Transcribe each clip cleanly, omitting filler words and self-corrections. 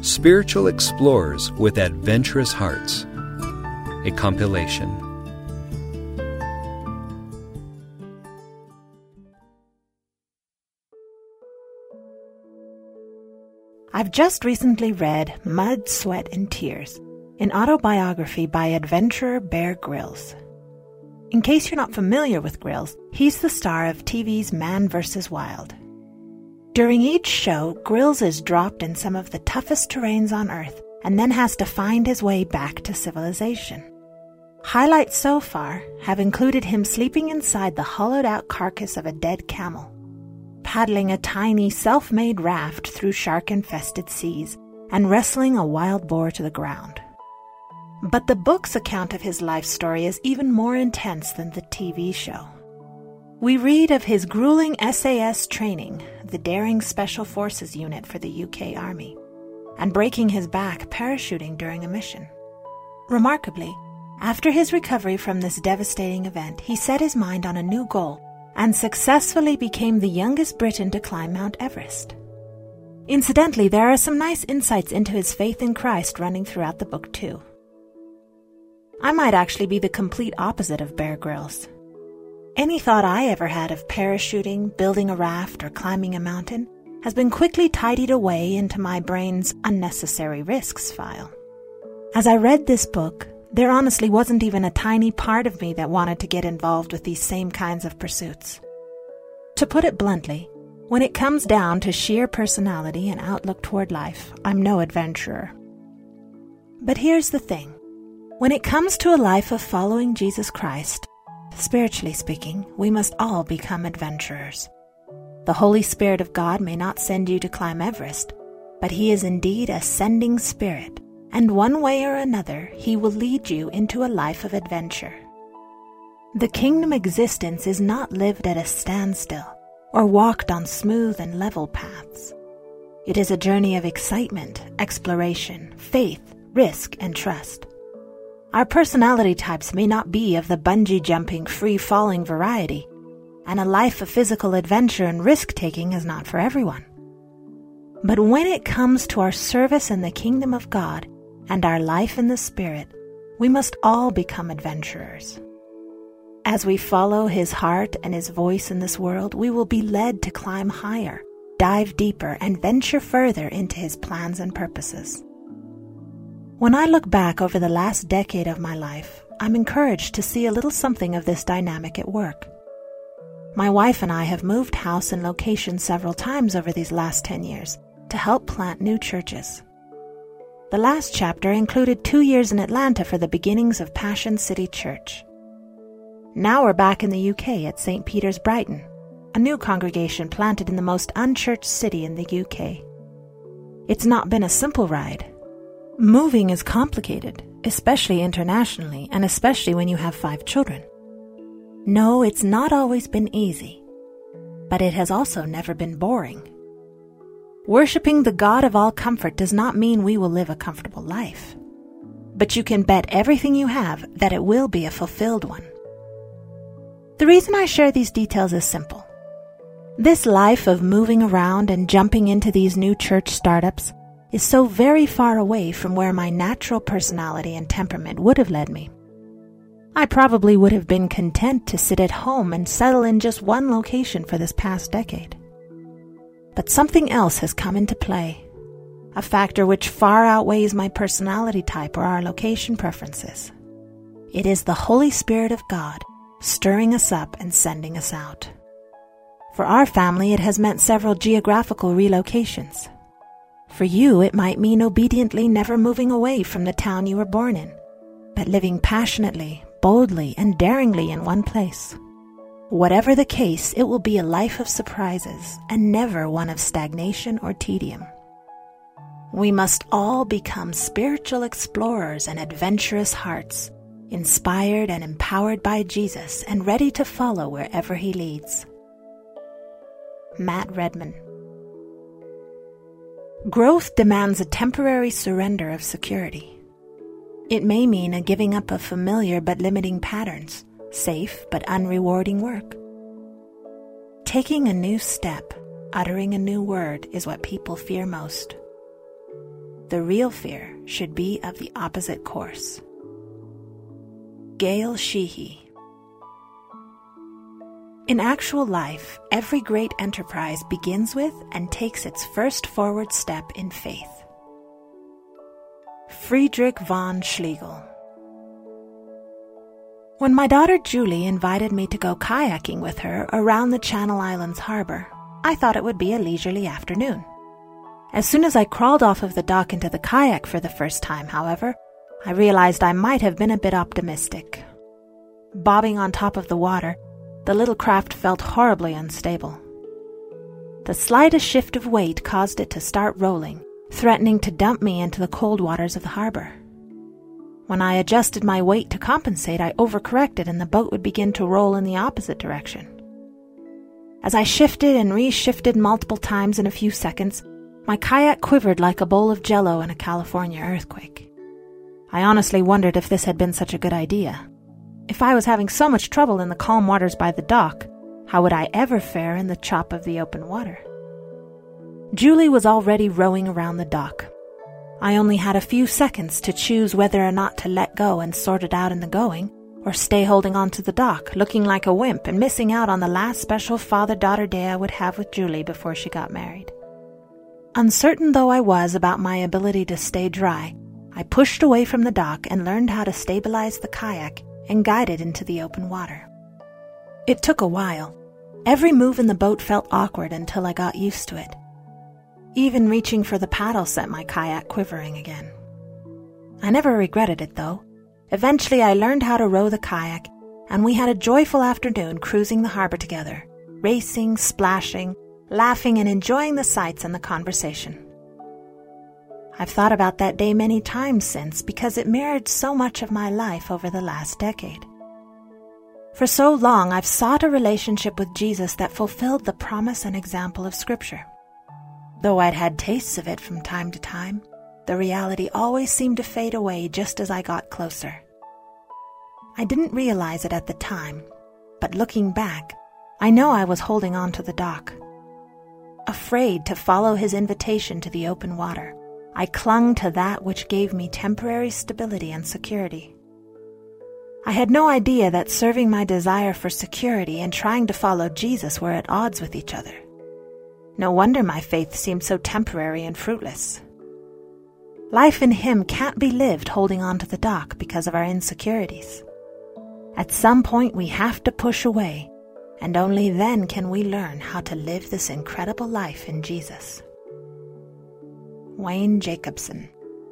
Spiritual Explorers with Adventurous Hearts, a compilation. I've just recently read Mud, Sweat, and Tears, an autobiography by adventurer Bear Grylls. In case you're not familiar with Grylls, he's the star of TV's Man vs. Wild. During each show, Grylls is dropped in some of the toughest terrains on Earth and then has to find his way back to civilization. Highlights so far have included him sleeping inside the hollowed-out carcass of a dead camel, paddling a tiny self-made raft through shark-infested seas, and wrestling a wild boar to the ground. But the book's account of his life story is even more intense than the TV show. We read of his grueling SAS training, the Daring Special Forces unit for the UK Army, and breaking his back parachuting during a mission. Remarkably, after his recovery from this devastating event, he set his mind on a new goal and successfully became the youngest Briton to climb Mount Everest. Incidentally, there are some nice insights into his faith in Christ running throughout the book too. I might actually be the complete opposite of Bear Grylls. Any thought I ever had of parachuting, building a raft, or climbing a mountain has been quickly tidied away into my brain's unnecessary risks file. As I read this book, there honestly wasn't even a tiny part of me that wanted to get involved with these same kinds of pursuits. To put it bluntly, when it comes down to sheer personality and outlook toward life, I'm no adventurer. But here's the thing. When it comes to a life of following Jesus Christ, spiritually speaking, we must all become adventurers. The Holy Spirit of God may not send you to climb Everest, but He is indeed a sending Spirit, and one way or another, He will lead you into a life of adventure. The kingdom existence is not lived at a standstill or walked on smooth and level paths. It is a journey of excitement, exploration, faith, risk, and trust. Our personality types may not be of the bungee-jumping, free-falling variety, and a life of physical adventure and risk-taking is not for everyone. But when it comes to our service in the kingdom of God and our life in the Spirit, we must all become adventurers. As we follow His heart and His voice in this world, we will be led to climb higher, dive deeper, and venture further into His plans and purposes. When I look back over the last decade of my life, I'm encouraged to see a little something of this dynamic at work. My wife and I have moved house and location several times over these last 10 years to help plant new churches. The last chapter included 2 years in Atlanta for the beginnings of Passion City Church. Now we're back in the UK at St. Peter's Brighton, a new congregation planted in the most unchurched city in the UK. It's not been a simple ride. Moving is complicated, especially internationally, and especially when you have 5 children. No, it's not always been easy, but it has also never been boring. Worshipping the God of all comfort does not mean we will live a comfortable life, but you can bet everything you have that it will be a fulfilled one. The reason I share these details is simple. This life of moving around and jumping into these new church startups is so very far away from where my natural personality and temperament would have led me. I probably would have been content to sit at home and settle in just one location for this past decade. But something else has come into play, a factor which far outweighs my personality type or our location preferences. It is the Holy Spirit of God stirring us up and sending us out. For our family, it has meant several geographical relocations. For you, it might mean obediently never moving away from the town you were born in, but living passionately, boldly, and daringly in one place. Whatever the case, it will be a life of surprises and never one of stagnation or tedium. We must all become spiritual explorers and adventurous hearts, inspired and empowered by Jesus and ready to follow wherever He leads. Matt Redman. Growth demands a temporary surrender of security. It may mean a giving up of familiar but limiting patterns, safe but unrewarding work. Taking a new step, uttering a new word is what people fear most. the real fear should be of the opposite course. Gail Sheehy. In actual life, every great enterprise begins with and takes its first forward step in faith. Friedrich von Schlegel. When my daughter Julie invited me to go kayaking with her around the Channel Islands harbor, I thought it would be a leisurely afternoon. As soon as I crawled off of the dock into the kayak for the first time, however, I realized I might have been a bit optimistic. Bobbing on top of the water, the little craft felt horribly unstable. The slightest shift of weight caused it to start rolling, threatening to dump me into the cold waters of the harbor. When I adjusted my weight to compensate, I overcorrected and the boat would begin to roll in the opposite direction. As I shifted and re-shifted multiple times in a few seconds, my kayak quivered like a bowl of Jell-O in a California earthquake. I honestly wondered if this had been such a good idea. If I was having so much trouble in the calm waters by the dock, how would I ever fare in the chop of the open water? Julie was already rowing around the dock. I only had a few seconds to choose whether or not to let go and sort it out in the going, or stay holding on to the dock, looking like a wimp and missing out on the last special father-daughter day I would have with Julie before she got married. Uncertain though I was about my ability to stay dry, I pushed away from the dock and learned how to stabilize the kayak and guide it into the open water. It took a while. Every move in the boat felt awkward until I got used to it. Even reaching for the paddle set my kayak quivering again. I never regretted it, though. Eventually I learned how to row the kayak, and we had a joyful afternoon cruising the harbor together, racing, splashing, laughing, and enjoying the sights and the conversation. I've thought about that day many times since because it mirrored so much of my life over the last decade. For so long, I've sought a relationship with Jesus that fulfilled the promise and example of Scripture. Though I'd had tastes of it from time to time, the reality always seemed to fade away just as I got closer. I didn't realize it at the time, but looking back, I know I was holding on to the dock. Afraid to follow his invitation to the open water, I clung to that which gave me temporary stability and security. I had no idea that serving my desire for security and trying to follow Jesus were at odds with each other. No wonder my faith seemed so temporary and fruitless. Life in him can't be lived holding on to the dock because of our insecurities. At some point we have to push away, and only then can we learn how to live this incredible life in Jesus. Wayne Jacobson.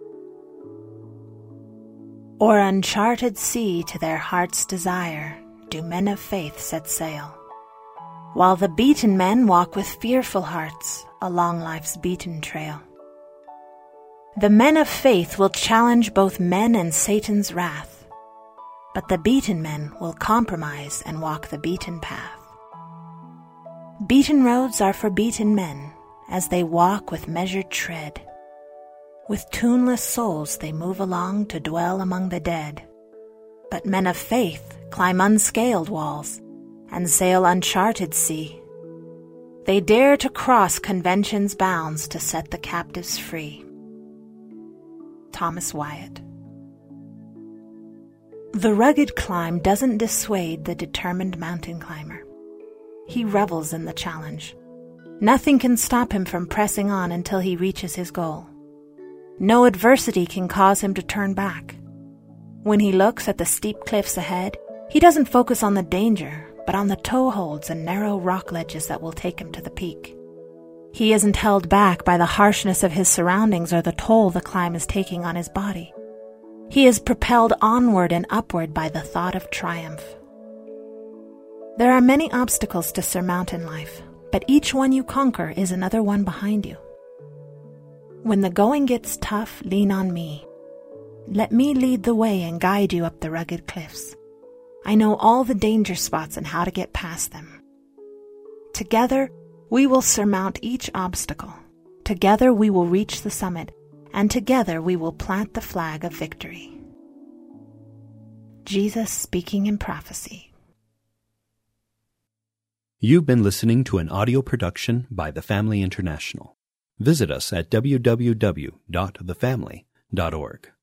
O'er uncharted sea to their heart's desire do men of faith set sail, while the beaten men walk with fearful hearts along life's beaten trail. The men of faith will challenge both men and Satan's wrath, but the beaten men will compromise and walk the beaten path. Beaten roads are for beaten men as they walk with measured tread. With tuneless souls they move along to dwell among the dead. But men of faith climb unscaled walls and sail uncharted sea. They dare to cross convention's bounds to set the captives free. Thomas Wyatt. The rugged climb doesn't dissuade the determined mountain climber. He revels in the challenge. Nothing can stop him from pressing on until he reaches his goal. No adversity can cause him to turn back. When he looks at the steep cliffs ahead, he doesn't focus on the danger, but on the toeholds and narrow rock ledges that will take him to the peak. He isn't held back by the harshness of his surroundings or the toll the climb is taking on his body. He is propelled onward and upward by the thought of triumph. There are many obstacles to surmount in life, but each one you conquer is another one behind you. When the going gets tough, lean on me. Let me lead the way and guide you up the rugged cliffs. I know all the danger spots and how to get past them. Together, we will surmount each obstacle. Together, we will reach the summit, and together we will plant the flag of victory. Jesus speaking in prophecy. You've been listening to an audio production by The Family International. Visit us at www.thefamily.org.